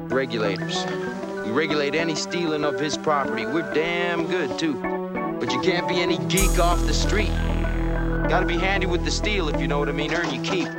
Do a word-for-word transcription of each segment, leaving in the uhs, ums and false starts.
Regulators. We regulate any stealing of his property. We're damn good, too. But you can't be any geek off the street. Gotta be handy with the steel, if you know what I mean. Earn your keep.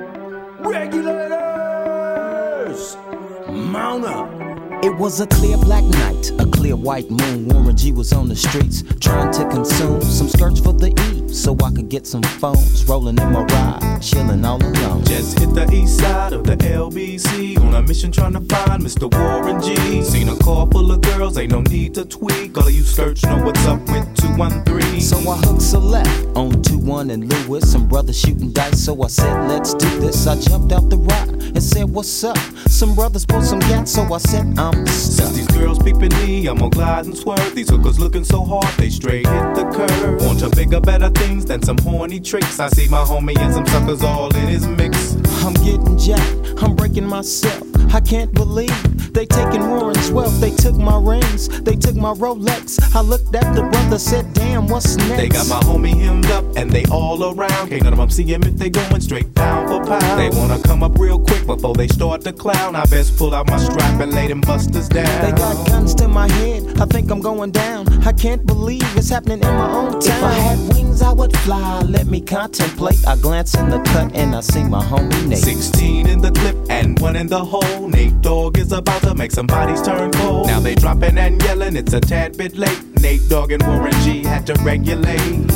Regulators! Mount up! It was a clear black night, a clear white moon. Warren G was on the streets, trying to consume some skirts for the E, so I could get some phones. Rolling in my ride, chilling all alone. Just hit the east side of the L B C, on a mission trying to find Mister Warren G. Seen a car full of girls, ain't no need to tweak. All of you skirts know what's up with two one three. So I hooked select on two one and Lewis. Some brothers shooting dice, so I said, let's do this. I jumped out the ride and said, what's up? Some brothers pulled some gas, so I said, I'm stuck. Since these girls peeping me, I'm gonna glide and swerve. These hookers looking so hard, they straight hit the curve. Want to bigger, better things than some horny tricks. I see my homie and some suckers all in his mix. I'm getting jacked, I'm breaking myself. I can't believe they taking Warren's wealth. They took my rings, they took my Rolex. I looked at the brother, said, damn, what's next? They got my homie hemmed up and they all around. Can't none of them see him if they going straight pound for pound. They wanna come up real quick before they start to clown. I best pull out my strap and lay them busters down. They got guns to my head, I think I'm going down. I can't believe it's happening in my own town. If I had wings, I would fly, let me contemplate. I glance in the cut and I see my homie Nate. Sixteen in the clip and one in the hole. Nate Dogg is about to make some bodies turn cold. Now they dropping and yelling, it's a tad bit late. Nate Dogg and Warren G had to regulate.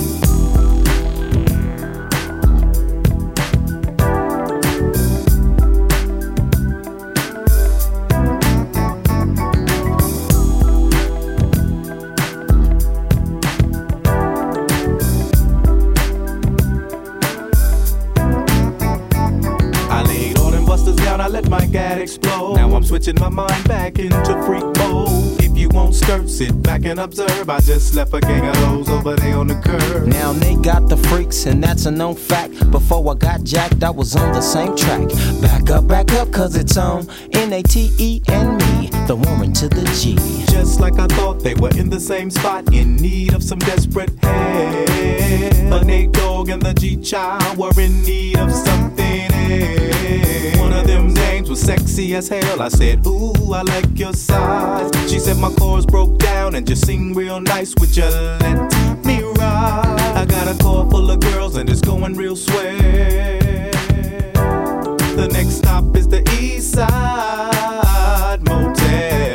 I let my gad explode. Now I'm switching my mind back into freak mode. If you won't skirt, sit back and observe. I just left a gang of those over there on the curb. Now they got the freaks and that's a known fact. Before I got jacked, I was on the same track. Back up, back up, cause it's on N A T E and me, the woman to the G. Just like I thought, they were in the same spot, in need of some desperate help. But Nate Dogg and the G-Child were in need of something else. One of them names was sexy as hell. I said, ooh, I like your size. She said my chords broke down and just sing real nice. Would you let me ride? I got a car full of girls and it's going real swell. The next stop is the East Side Motel.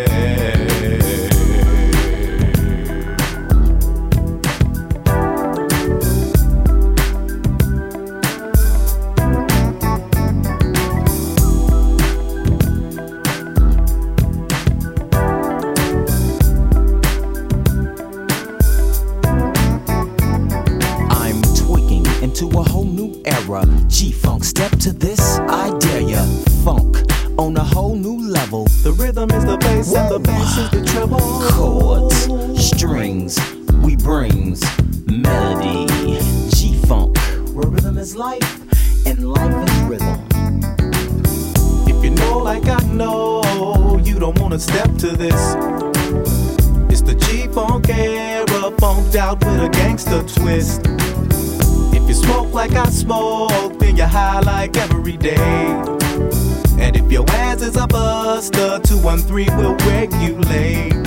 To a whole new era, G-Funk, step to this, I dare ya. Funk on a whole new level. The rhythm is the bass and the bass is the treble. Chords, strings, we brings melody. G-Funk, where rhythm is life and life is rhythm. If you know like I know, you don't wanna step to this. It's the G-Funk era, funked out with a gangster twist. If you smoke like I smoke, then you're high like every day. And if your ass is a buster, two one three will regulate.